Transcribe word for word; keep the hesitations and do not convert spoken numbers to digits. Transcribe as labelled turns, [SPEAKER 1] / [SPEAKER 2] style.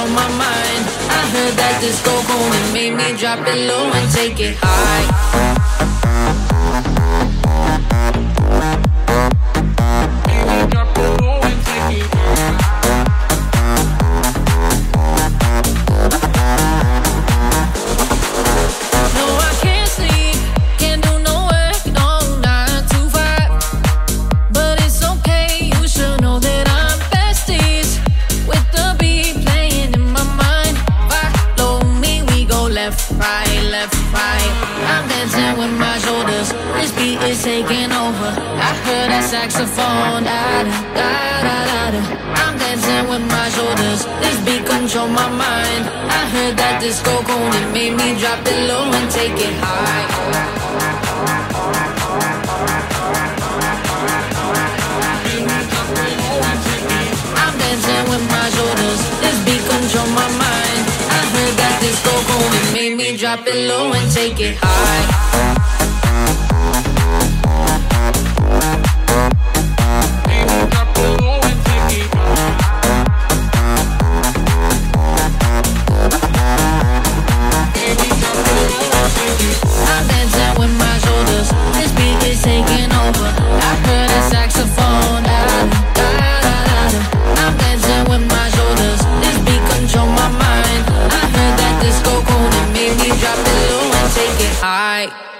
[SPEAKER 1] control my mind. I heard that disco cold and made me drop it low and take it high. Is taking over. I heard that saxophone. Da, da, da, da, da. I'm dancing with my shoulders. This beat control my mind. I heard that disco cold. It made me drop it low and take it high. I'm dancing with my shoulders. This beat control my mind. I heard that disco cold. It made me drop it low and take it high. Taking over. I heard a saxophone. Da, da, da, da, da. I'm dancing with my shoulders. This beat control my mind. I heard that disco cold and made me drop it low and take it high.